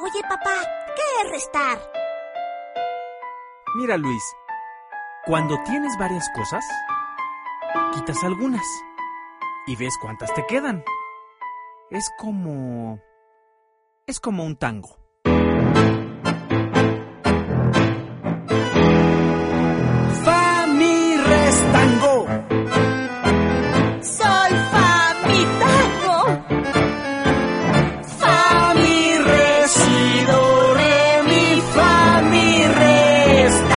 Oye, papá, ¿qué es restar? Mira, Luis, cuando tienes varias cosas, quitas algunas y ves cuántas te quedan. Es como un tango.